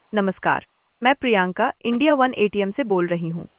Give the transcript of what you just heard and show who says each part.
Speaker 1: नमस्कार, मैं Priyanka India one ATM से बोल रही हूँ।